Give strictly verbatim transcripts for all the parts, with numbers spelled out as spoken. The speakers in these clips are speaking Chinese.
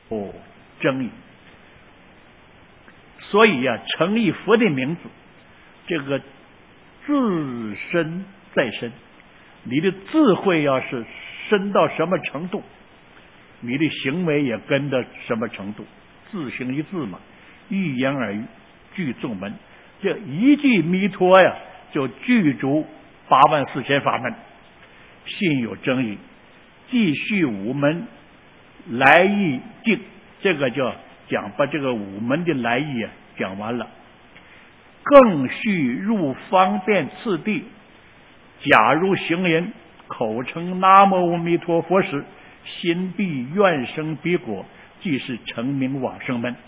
哦争议。所以呀、啊，成立佛的名字，这个自身在身，你的智慧要是深到什么程度，你的行为也跟到什么程度。自行一字嘛，一言而喻具众门，这一句弥陀呀，就具足八万四千法门。信有争议，继续五门来意境，这个叫讲把这个五门的来意啊讲完了。更续入方便次第，假如行人口称南无阿弥陀佛时，心必愿生彼国，即是成名往生门。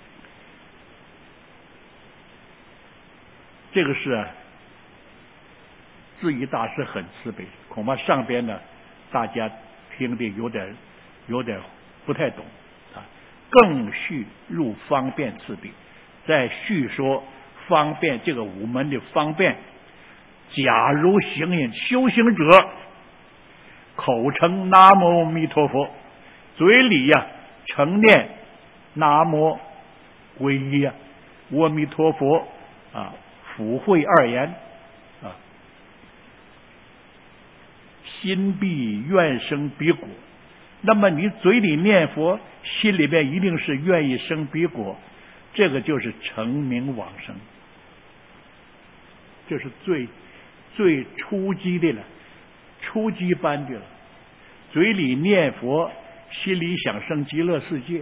这个是啊，智疑大师很慈悲，恐怕上边呢大家听的有点有点不太懂啊。更续入方便次第，再续说方便这个五门的方便。假如行人修行者口称南无阿弥陀佛，嘴里呀、啊、承念南无皈依啊阿弥陀佛啊普惠二言啊，心必愿生彼国。那么你嘴里念佛，心里边一定是愿意生彼国，这个就是成名往生，这是最最初级的了，初级班的了。嘴里念佛，心里想生极乐世界。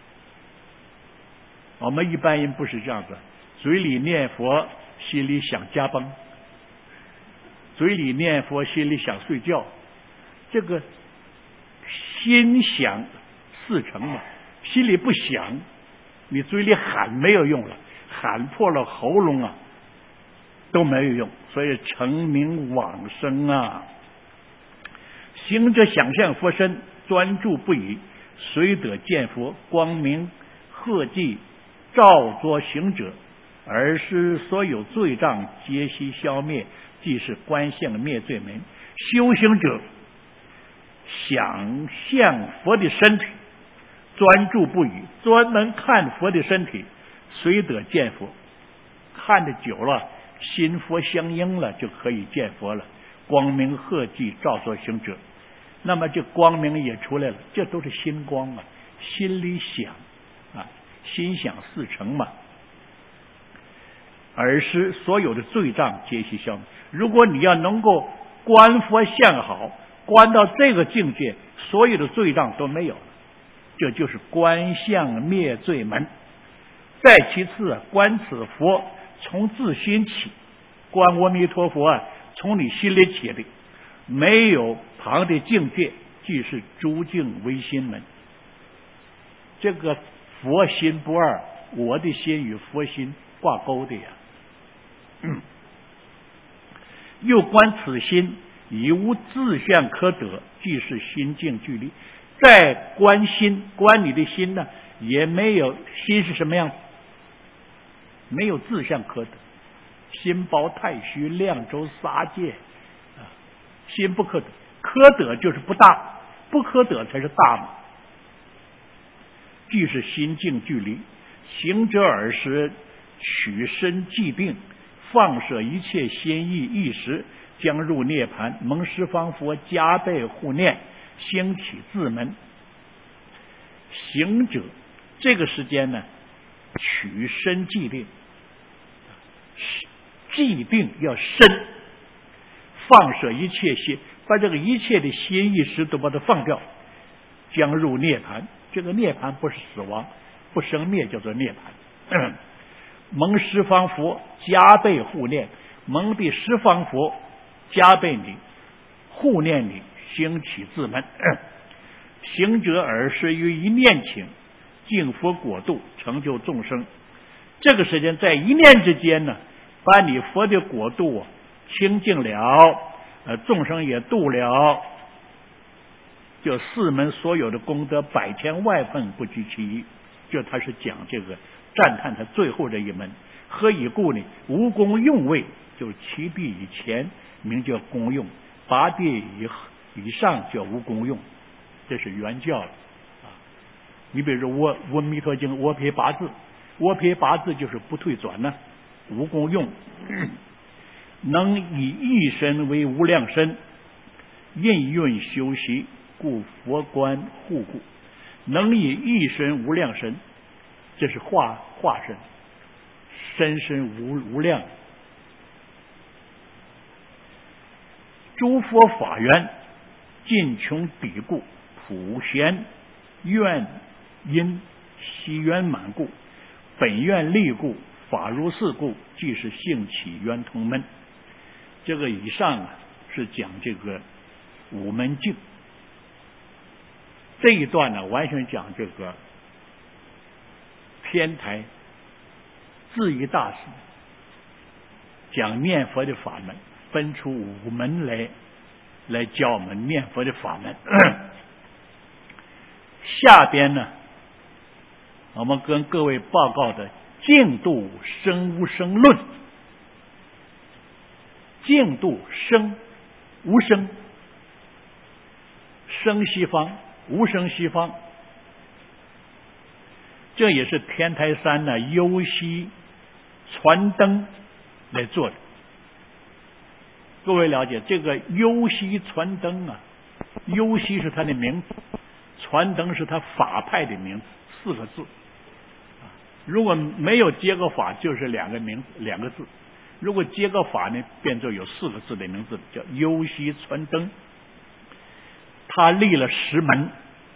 我们一般人不是这样子，嘴里念佛，心里想加班，嘴里念佛，心里想睡觉。这个心想事成嘛，心里不想，你嘴里喊没有用了，喊破了喉咙啊都没有用。所以成名往生啊，行者想象佛身，专注不已，虽得见佛，光明贺济照作行者，而使所有罪障皆悉消灭，即是观相灭罪门。修行者想象佛的身体，专注不已，专门看佛的身体，虽得见佛，看得久了，心佛相应了，就可以见佛了。光明贺济照作行者，那么这光明也出来了，这都是心光啊，心里想啊，心想事成嘛。而使所有的罪障皆悉消灭。如果你要能够观佛相好，观到这个境界，所有的罪障都没有了，这就是观相灭罪门。再其次啊，观此佛从自心起，观阿弥陀佛啊，从你心里起的，没有旁的境界，即是诸境唯心门。这个佛心不二，我的心与佛心挂钩的呀。嗯、又观此心已无自相可得，即是心境距离。再观心，观你的心呢，也没有，心是什么样？没有自相可得，心包太虚，量周撒界啊，心不可得，可得就是不大，不可得才是大嘛。即是心境距离，行者尔时取身既定，放射一切心意意识，将入涅盘，蒙十方佛加倍护念，兴起自门。行者这个时间呢，取身既定，既定要深，放射一切心，把这个一切的心意识都把它放掉，将入涅盘。这个涅盘不是死亡，不生灭，叫做涅盘。蒙十方佛加倍护念，蒙的十方佛加倍你护念你，兴起自门。行者尔时于一念请，敬佛果度，成就众生。这个时间在一念之间呢，把你佛的果度啊清净了，呃，众生也度了，就四门所有的功德百千万分不居其一。就他是讲这个赞叹他最后这一门。何以故呢？无功用位，就是七地以前名叫功用，八地以以上叫无功用，这是原教啊。 你比如说我我弥陀经我撇八字，我撇八字就是不退转呢，无功用，能以一身为无量身，应运修习，故佛观护故。能以一身无量身，这是化化身，身身无无量。诸佛法缘尽穷彼故，普贤愿因悉圆满故，本愿力故，法如是故，即是性起圆通门。这个以上啊是讲这个五门境，这一段呢完全讲这个天台智义大师讲念佛的法门，分出五门来来教我们念佛的法门。下边呢我们跟各位报告的净度生无生论。净度生无生，生西方无生西方，这也是天台山呢幽西传灯来做的。各位了解这个幽西传灯啊，幽西是他的名字，传灯是他法派的名字，四个字。如果没有接个法，就是两个名两个字；如果接个法呢，变作有四个字的名字，叫幽西传灯。他立了十门，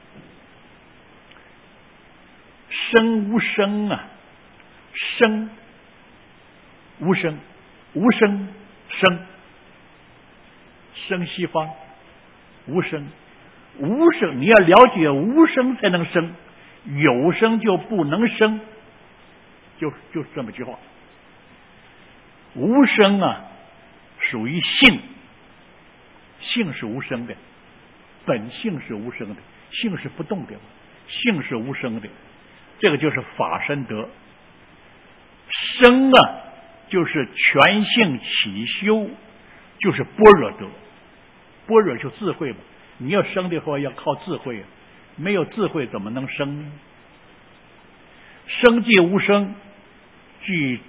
生无生啊，生无生，无生生，生西方无生，无生你要了解无生才能生，有生就不能生，就就是这么句话。无生啊属于性，性是无生的，本性是无生的，性是不动的，性是无生的，这个就是法身德。生啊就是全性起修，就是般若德，般若就智慧嘛。你要生的话要靠智慧啊，没有智慧怎么能生呢？生即无生，即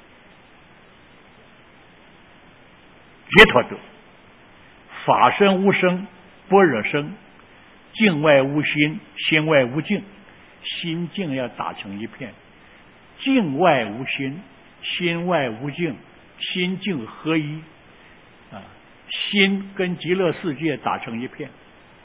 解脱德。法身无生，般若生，境外无心，心外无境，心境要打成一片，境外无心，心外无境，心境合一啊，心跟极乐世界打成一片。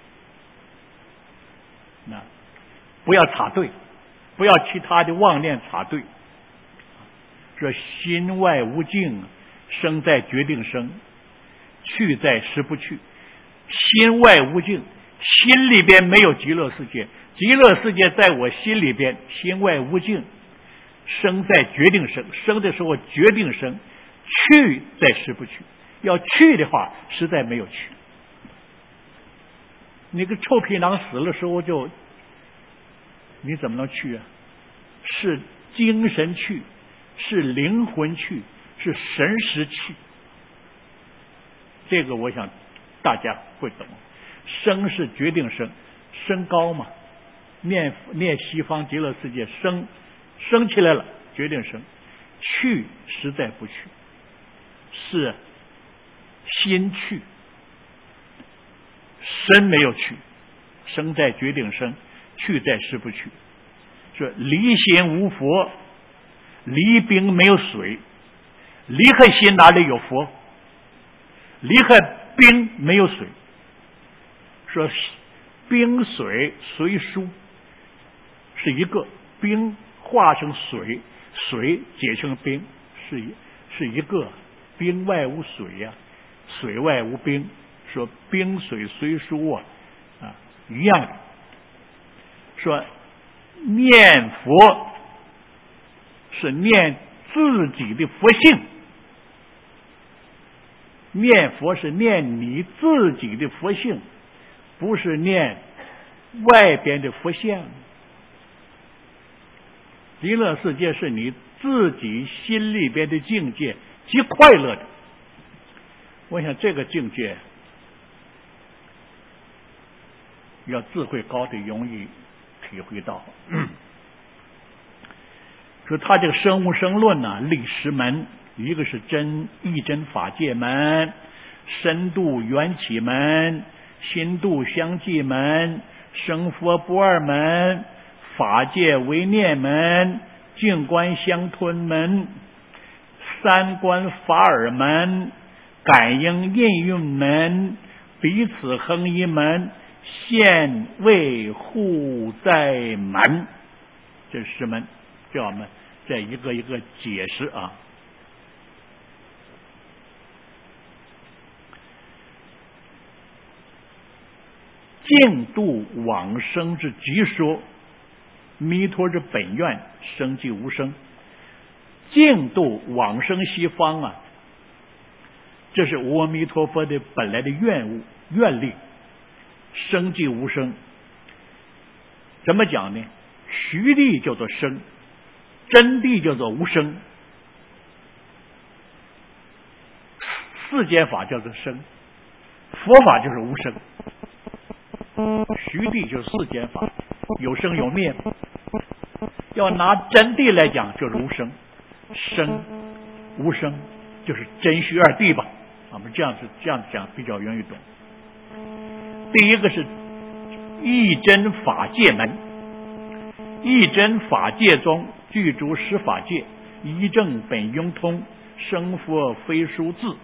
那不要插队，不要其他的妄念插队。说心外无境，生在决定生，去在实不去。心外无境，心里边没有极乐世界，极乐世界在我心里边，心外无境，生在决定生，生的时候决定生，去在实不去。要去的话，实在没有去。你个臭皮囊死了时候就，你怎么能去啊？是精神去，是灵魂去，是神识去。这个我想大家会懂。升是决定升，升高嘛，念念西方极乐世界，升升起来了，决定升。去实在不去，是心去，身没有去，生在决定生，去在实不去。说离心无佛，离冰没有水，离开心哪里有佛？离开冰没有水。说冰水随疏是一个，冰化成水，水解成冰，是一是一个，冰外无水呀、啊，水外无冰。说冰水随疏啊啊一样的。说念佛是念自己的佛性，念佛是念你自己的佛性，不是念外边的佛像。极乐世界是你自己心里边的境界，极快乐的。我想这个境界要智慧高的容易体会到。说他这个生无生论呢，立十门，一个是真义真法界门，深度缘起门，心度相继门，生佛不二门，法界唯念门，静观相吞门，三观法尔门，感应应用门，彼此合一门，现为互在门。这是十门，这我们这一个一个解释啊。净度往生之极说，弥陀之本愿，生即无生。净度往生西方啊，这是阿弥陀佛的本来的愿物愿力，生即无生。怎么讲呢？虚谛叫做生，真谛叫做无生。世间法叫做生，佛法就是无生。虚谛就是世间法，有生有灭。要拿真谛来讲，就是无生。生无生就是真虚二谛吧，我们这样子这样讲比较容易懂。第一个是义真法界门，义真法界中具足十法界，一正本庸通，生佛非殊字。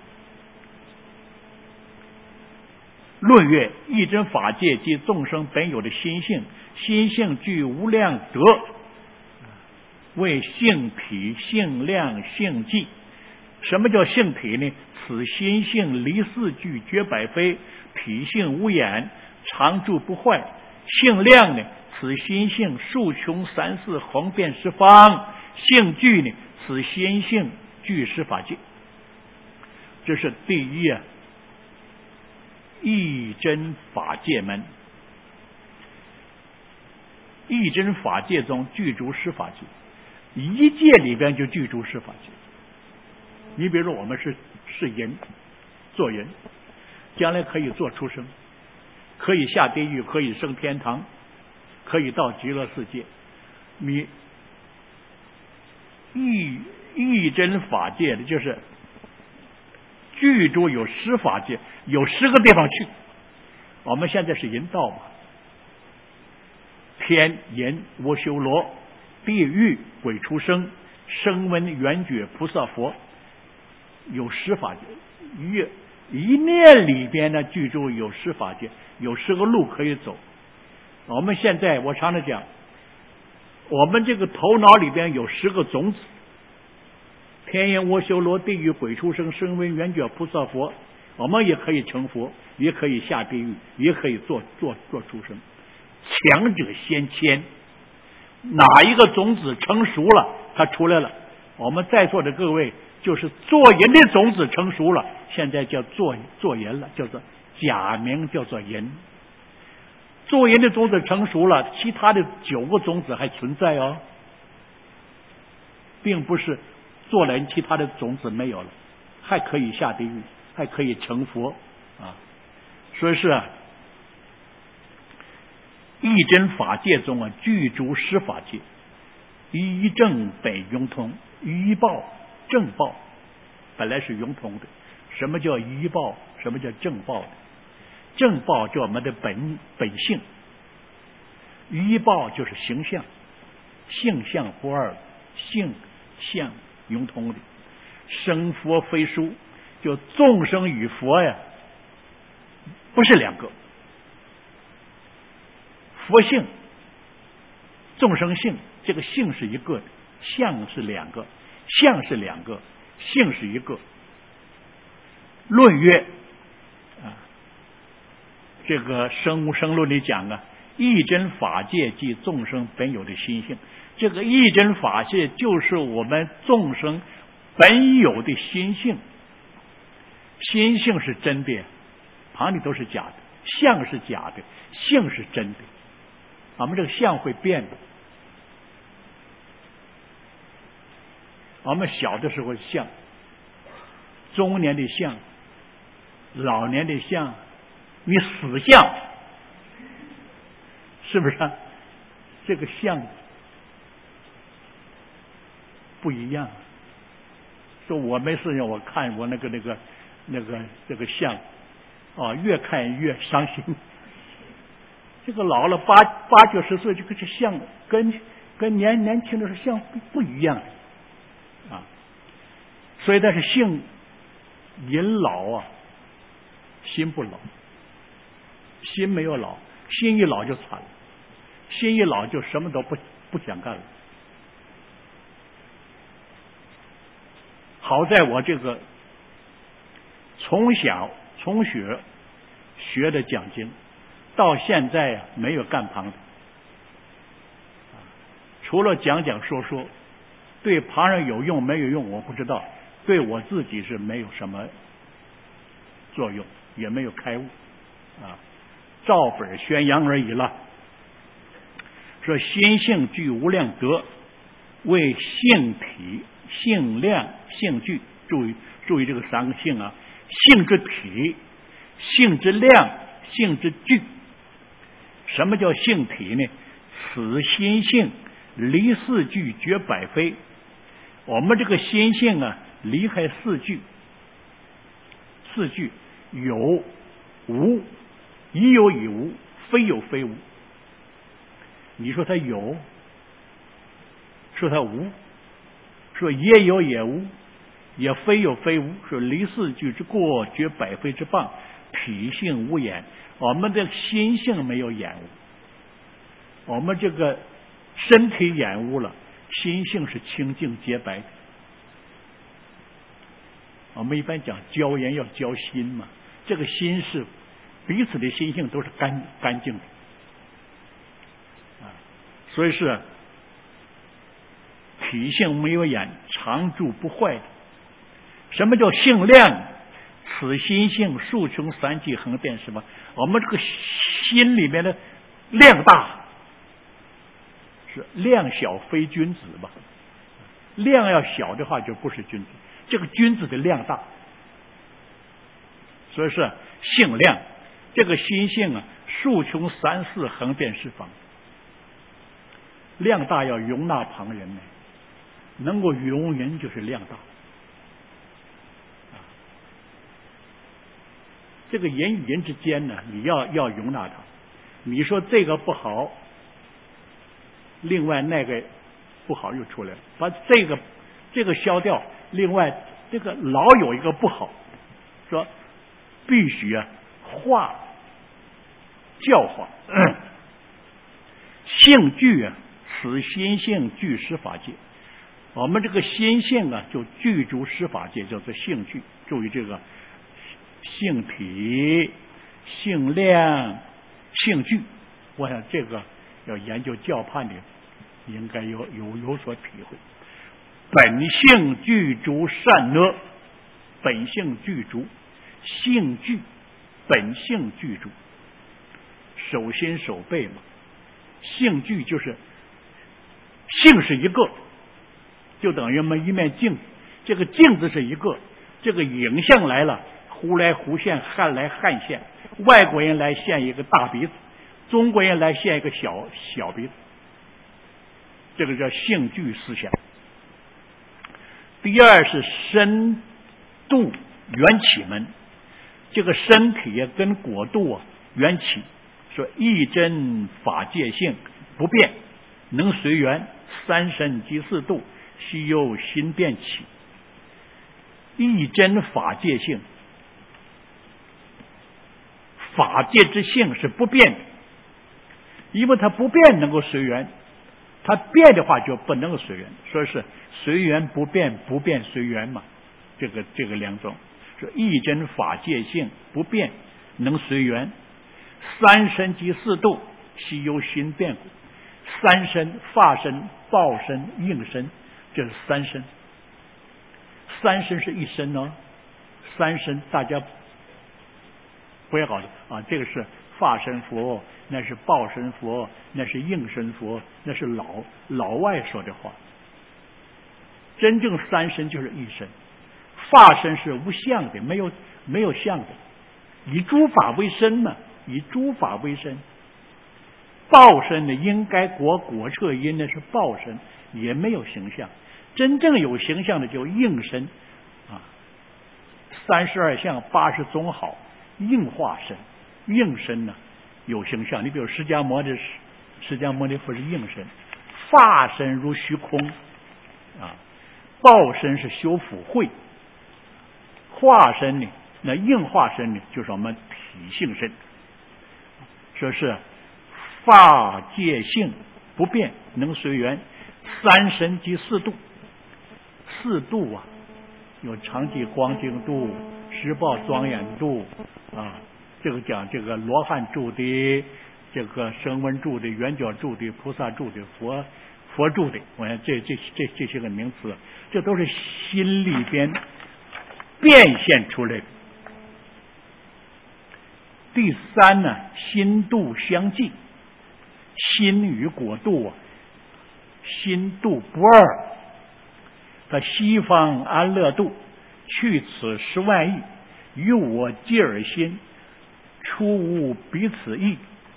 论曰：义真法界即众生本有的心性，心性具无量德，为性体、性量、性寂。什么叫性体呢？此心性离四俱，绝百非，体性无眼，常住不坏。性量呢？此心性数穷三世，横遍十方。性具呢？此心性具十法界。这是第一啊，义真法界门。义真法界中具足十法界，一界里边就具足十法界。你比如说我们是是人，做人，将来可以做出生，可以下地狱，可以升天堂，可以到极乐世界。你义义真法界的就是具足有十法界，有十个地方去。我们现在是人道嘛，天人阿修罗，地狱鬼畜生，声闻缘觉菩萨佛，有十法界。一一念里边呢，具足有十法界，有十个路可以走。我们现在我常常讲，我们这个头脑里边有十个种子，天人阿修罗地狱鬼畜生声闻缘觉菩萨佛，我们也可以成佛，也可以下地狱，也可以做做做畜生。强者先迁，哪一个种子成熟了，它出来了。我们在座的各位就是做人的种子成熟了，现在叫做做人了，叫做假名，叫做人。做人的种子成熟了，其他的九个种子还存在哦，并不是做人其他的种子没有了，还可以下地狱，还可以成佛啊。所以是啊，义真法界中啊，具足十法界，一正本庸通，一报正报本来是庸通的。什么叫一报？什么叫正报的？正报就我们的本本性，一报就是形象，性相不二，性相庸通的。生佛非殊，就众生与佛呀，不是两个。佛性、众生性，这个性是一个的，相是两个，相是两个，性是一个。论曰啊，这个生无生论里讲啊，义真法界即众生本有的心性。这个义真法界就是我们众生本有的心性，心性是真的，旁里都是假的，相是假的，性是真的。我们这个相会变的，我们小的时候相，中年的相，老年的相，你死相，是不是？ 这个相不一样。说我没事情，我看我那个那个那个这个相啊，越看越伤心。这个老了八八九十岁，这个这相跟跟年年轻的时候相不不一样啊。所以但是性人老啊，心不老，心没有老，心一老就惨了，心一老就什么都不不想干了。好在我这个从小从学学的讲经，到现在啊没有干旁的，除了讲讲说说，对旁人有用没有用我不知道，对我自己是没有什么作用，也没有开悟啊，照本宣扬而已了。说心性具无量德，为性体、性量、性具。注意注意这个三个性啊，性之体、性之量、性之具。什么叫性体呢？此心性离四句绝百非。我们这个心性啊，离开四句，四句有无，已有已无，非有非无。你说它有，说它无，说也有也无，也非有非无，说离四句之过，绝百非之谤，体性无眼。我们的心性没有眼污，我们这个身体眼污了，心性是清净洁白的。我们一般讲教人要教心嘛，这个心是彼此的心性都是干干净的啊，所以是体性没有眼，常住不坏的。什么叫性量？此心性数穷三际横遍什么？我们这个心里面的量大，是量小非君子吧？量要小的话就不是君子，这个君子的量大，所以是性量。这个心性啊，数穷三四横遍四方，量大要容纳旁人呢，能够容人就是量大。这个人与人之间呢，你要要容纳他。你说这个不好，另外那个不好又出来了，把这个这个消掉，另外这个老有一个不好，说必须啊化教化。嗯、性具啊，此心性具十法界。我们这个心性啊，就具足十法界，叫做性具。注意这个。性体、性量、性具，我想这个要研究教判的，应该有有有所体会。本性具足善恶，本性具足，性具，本性具足，手心手背嘛。性具就是性是一个，就等于我们一面镜子，这个镜子是一个，这个影像来了。忽来忽现，汉来汉现，外国人来现一个大鼻子，中国人来现一个小小鼻子，这个叫性具思想。第二是身度缘起门，这个身体啊跟果度啊缘起，说一真法界性不变，能随缘，三身即四度，须由心变起。一真法界性，法界之性是不变的，因为它不变能够随缘，它变的话就不能够随缘，所以是随缘不变，不变随缘嘛。这个这个两种，说一真法界性不变，能随缘，三身即四度，悉由心变故。三身：法身、报身、应身，这是三身。三身是一身哦，三身大家不要搞的啊，这个是法身佛，那是报身佛，那是应身佛，那是老老外说的话。真正三身就是一身，法身是无相的，没有没有相的，以诸法为身嘛，以诸法为身。 报身呢，应该果果彻因呢是报身，也没有形象。真正有形象的就应身啊，三十二相八十宗好，应化身，应身呢有形象。你比如释迦牟尼释迦牟尼佛是应身，法身如虚空啊，报身是修福慧，化身呢，那应化身呢就是我们体性身，说是法界性不变，能随缘，三身即四度。四度啊，有常寂光净度、十报庄严度啊，这个讲这个罗汉住的、这个声闻住的、圆觉住的、菩萨住的、佛佛住的，我看这这这这些个名词，这都是心里边变现出来的。第三呢，心度相继，心与果度啊，心度不二。他西方安乐度，去此十万亿，与我既尔心，出无彼此意。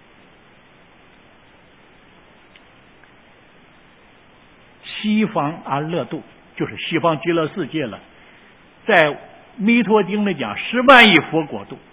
西方安乐度就是西方极乐世界了，在弥陀经里讲十万亿佛国度，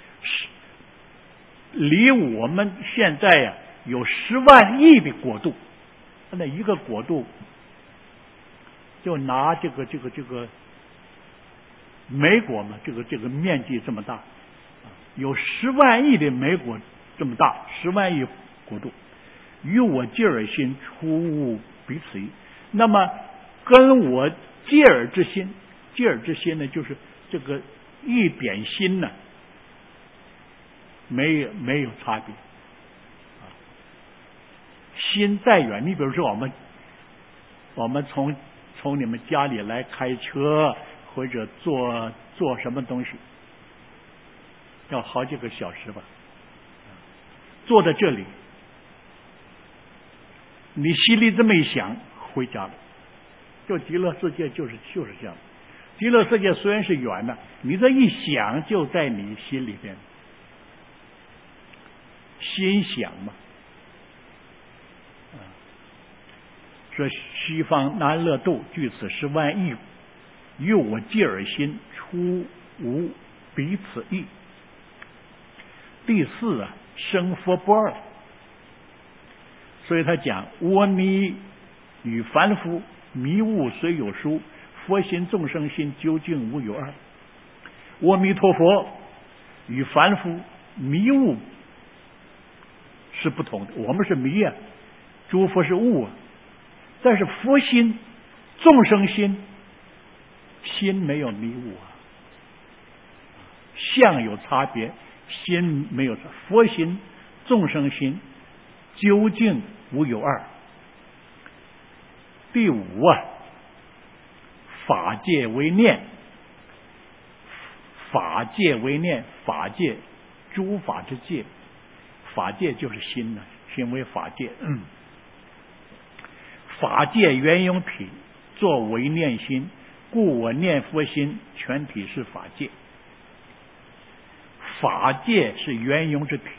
离我们现在呀、啊、有十万亿的国度，那一个国度就拿这个这个这个美国嘛，这个这个面积这么大，有十万亿的美国这么大，十万亿国度，与我既尔心出无彼此意。那么跟我既尔之心，既尔之心呢，就是这个一点心呢，没有没有差别。心再远，你比如说我们我们从从你们家里来开车或者坐坐什么东西，要好几个小时吧，坐在这里，你心里这么一想，回家了。就极乐世界就是就是这样，极乐世界虽然是远的，你这一想就在你心里边，心想嘛。说西方安乐度，据此十万亿，与我既尔心，出无彼此意。第四啊，生佛不二，所以他讲阿弥与凡夫迷悟虽有殊，佛心众生心究竟无有二。阿弥陀佛与凡夫迷悟是不同的，我们是迷啊，诸佛是悟啊。但是佛心众生心，心没有迷雾啊，相有差别，心没有差。佛心众生心究竟无有二。第五啊，法界为念，法界为念，法界诸法之界，法界就是心呢，心为法界。嗯，法界圆融体，作为念心，故我念佛心，全体是法界。法界是圆融之体，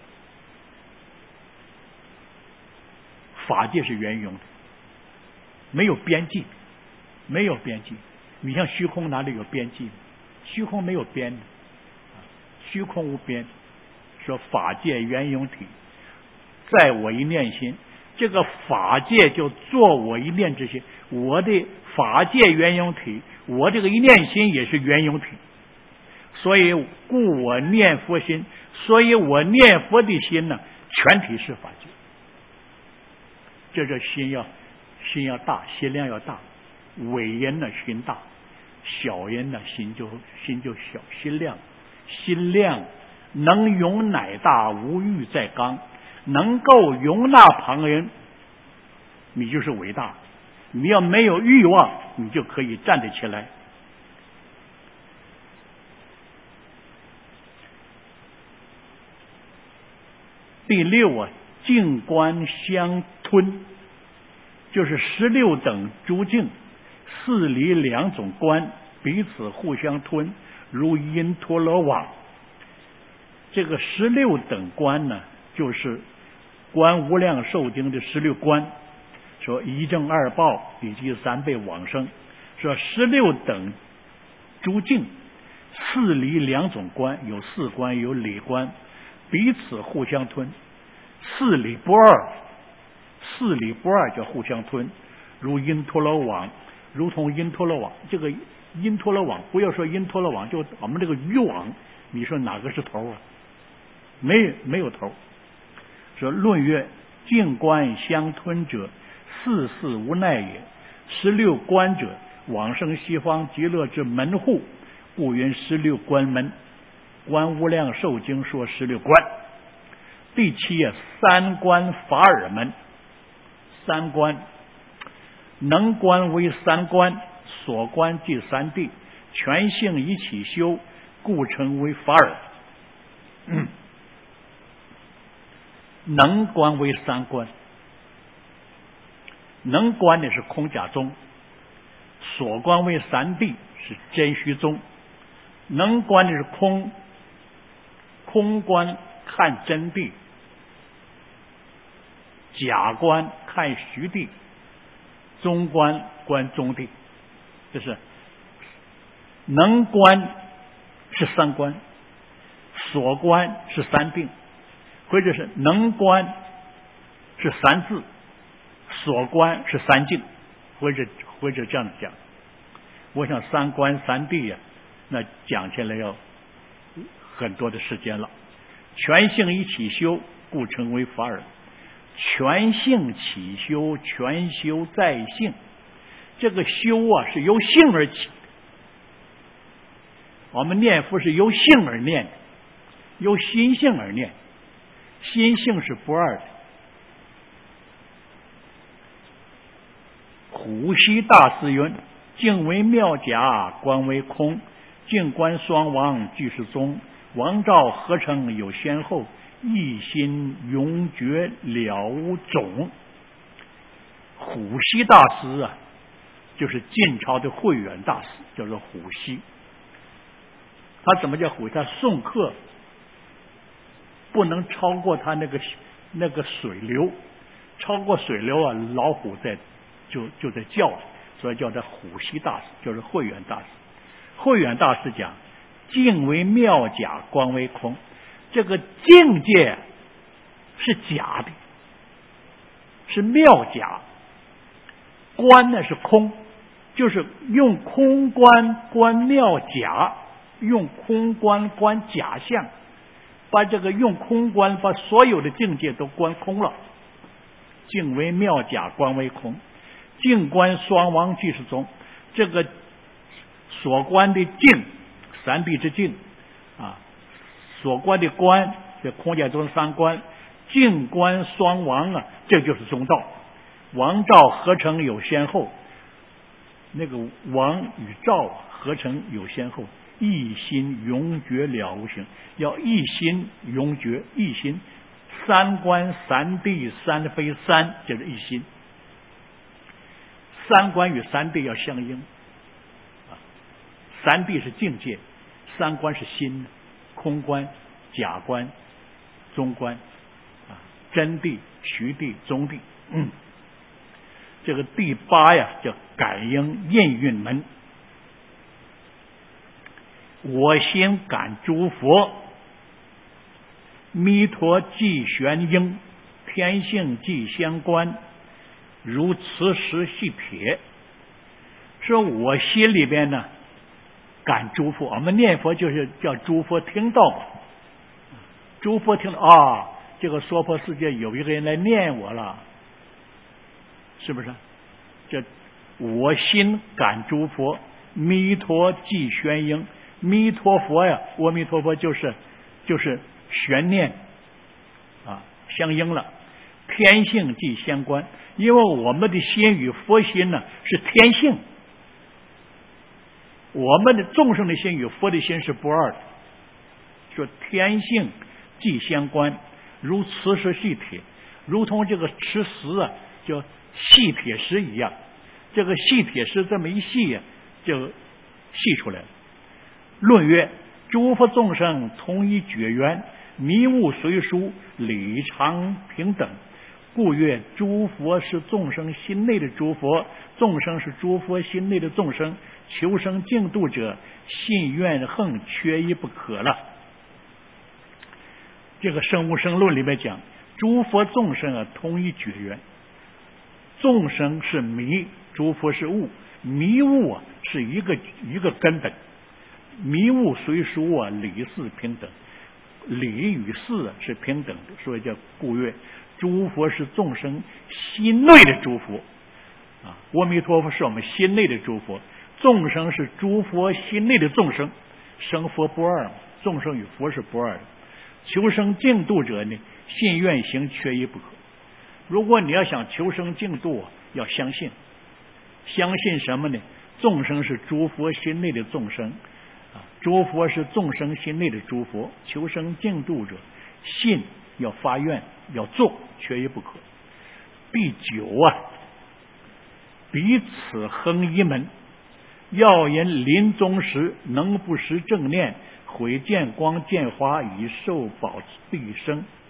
法界是圆融的，没有边际，没有边际。你像虚空哪里有边际？虚空没有边的，虚空无边。说法界圆融体，在我一念心。这个法界就作我一念之心，我的法界圆融体，我这个一念心也是圆融体，所以故我念佛心，所以我念佛的心呢，全体是法界。这个心要心要大，心量要大，伟人呢心大，小人呢心就心就小，心量心量能容乃大，无欲在刚。能够容纳旁人，你就是伟大。你要没有欲望，你就可以站得起来。第六啊，境观相吞，就是十六等诸境，四离两种观，彼此互相吞，如因陀罗网。这个十六等观呢，就是观无量寿经的十六观，说一正二报以及三倍往生，说十六等诸境，四离两种观，有四观有理观，彼此互相吞，四理不二，四理不二叫互相吞，如因陀罗网，如同因陀罗网。这个因陀罗网，不要说因陀罗网，就我们这个渔网，你说哪个是头啊？没没有头。说论曰：境观相吞者，四事无奈也。十六观者，往生西方极乐之门户，故云十六观门。观无量寿经说十六观。第七页，三观法尔门。三观，能观为三观，所观即三谛，全性一起修，故称为法尔。嗯能观为三观，能观的是空假宗，所观为三谛是真虚宗。能观的是空，空观看真谛，假观看虚谛，中观观中谛。就是能观是三观，所观是三定，或者是能观是三字，所观是三境，或者或者这样讲。我想三观三谛呀、啊，那讲起来要很多的时间了。全性一起修，故称为法尔。全性起修，全修在性。这个修啊，是由性而起。我们念佛是由性而念，由心性而念，心性是不二的。虎溪大师云：境为妙假，观为空，境观双亡俱是宗，王照合成有先后，一心永绝了无种。虎溪大师啊，就是晋朝的慧远大师，叫做虎溪。他怎么叫虎？他诵课不能超过他那个那个水流，超过水流啊，老虎在就就在叫，所以叫他虎溪大师，就是慧远大师。慧远大师讲：境为妙假，观为空。这个境界是假的，是妙假；观呢是空，就是用空观观妙假，用空观观假象，把这个用空观把所有的境界都观空了。境为妙假，观为空，境观双亡俱是宗。这个所观的境，三谛之境啊，所观的观，这空假中三观，境观双亡啊，这就是中道。王照合成有先后，那个王与照合成有先后，一心永绝了无形，要一心永绝，一心三观三谛三非三，就是一心。三观与三谛要相应啊，三谛是境界，三观是心，空观、假观、中观啊，真谛、虚谛、中谛。嗯，这个第八呀叫感应应运门。我心感诸佛，弥陀即玄应，天性即相关，如磁石细撇。说我心里边呢感诸佛，我们念佛就是叫诸佛听到嘛，诸佛听到啊，这个娑婆世界有一个人来念我了，是不是？这我心感诸佛，弥陀即玄应。弥陀佛呀，阿弥陀佛就是就是玄念啊，相应了。天性即相关，因为我们的心与佛心呢是天性，我们的众生的心与佛的心是不二的。说天性即相关，如磁石细撇，如同这个磁石啊，叫细撇石一样。这个细撇石这么一细呀、啊，就细出来了。论曰：诸佛众生同一觉缘， 迷悟随殊，理常平等。故曰：诸佛是众生心内的诸佛，众生是诸佛心内的众生。求生净土者，信愿恒缺一不可了。这个生无生论里面讲，诸佛众生啊，同一觉缘。众生是迷，诸佛是悟。迷悟啊，是一个一个根本。迷悟随殊啊，理事平等。理与事啊是平等的，所以叫故曰：诸佛是众生心内的诸佛啊，阿弥陀佛是我们心内的诸佛，众生是诸佛心内的众生，生佛不二，众生与佛是不二的。求生净土者呢，信愿行缺一不可。如果你要想求生净土，要相信，相信什么呢？众生是诸佛心内的众生啊，诸佛是众生心内的诸佛。求生净土者，信要发愿，要做，缺一不可。第九啊，彼此恒一门。要人临终时能不识正念，毁见光见花，以受保毕生。